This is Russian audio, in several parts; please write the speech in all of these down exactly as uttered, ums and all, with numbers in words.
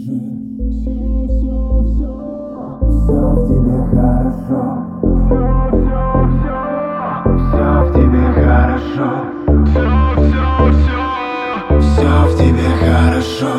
в тебе хорошо. Все в тебе хорошо. Все в тебе хорошо.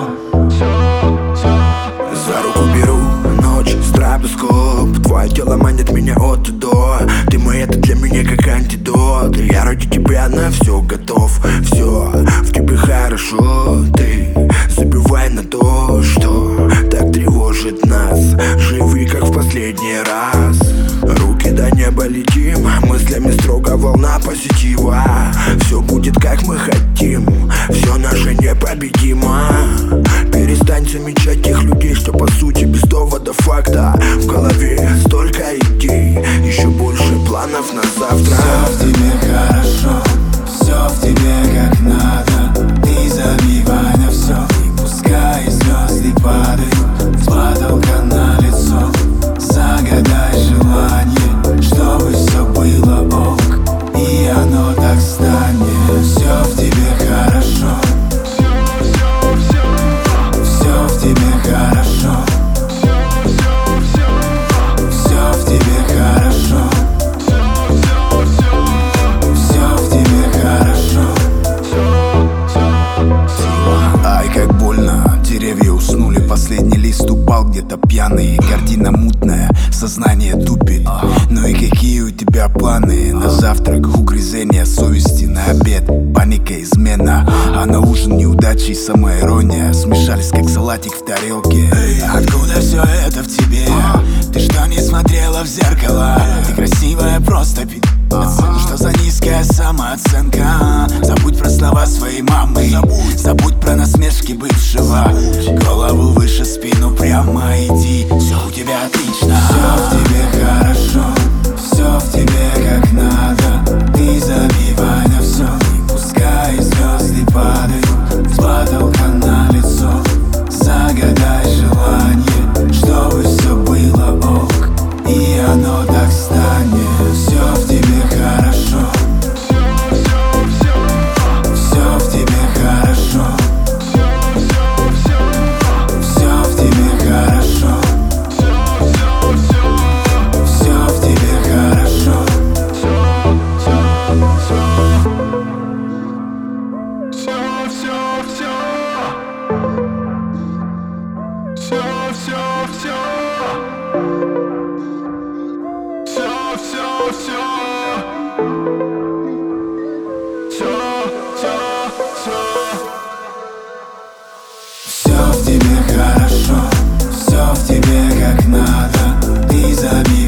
За руку беру ночь, стробоскоп. Твое тело манит меня от и до. Ты мой, это для меня как антидот. Я ради тебя на все готов. Все в тебе хорошо. Ты забивай на то, что так тревожит нас. Живи как в последний раз. Руки до неба летим, мыслями строго волна позитива. Все будет как мы хотим, все наше непобедимо. Перестань замечать тех людей, что по сути без довода факта. В голове столько идей, еще больше планов на завтра. Все в тебе хорошо, все в тебе как надо. Ты забивай на все, и пускай звезды падают с потолка на лицо. Загадай желание, чтобы все было ок, и оно так станет. Все в тебе хорошо. Все в тебе хорошо. Все в тебе хорошо. Все в тебе хорошо. Ай, как больно, деревья уснули. Последний лист упал где-то пьяный. Картина мутная, сознание тупит. Ну и какие у тебя планы? На завтрак угрызение совести, на обед паника, измена, а на ужин неудачи и самоирония смешались как салатик в тарелке. Эй, откуда все это в тебе? Ты что, не смотрела в зеркало? Ты красивая, просто пи***ц. Что за низкая самооценка? Забудь про слова своей мамы. Забудь про насмешки бывшего. Голову выше, спину прямо иди. Все у тебя отлично. Все в тебе хорошо. Все в тебе как надо. Ты забивай на все, и пускай звезды падают с потолка на лицо. Загадай желание, чтобы все было ок, и оно так станет. Все в тебе хорошо. Все в тебе хорошо. Все в тебе хорошо. Все в тебе хорошо. Все, все, все. Все, все, все. Все, все, все. Все, все, все. Все в тебе хорошо. Все в тебе как надо. Ты забей.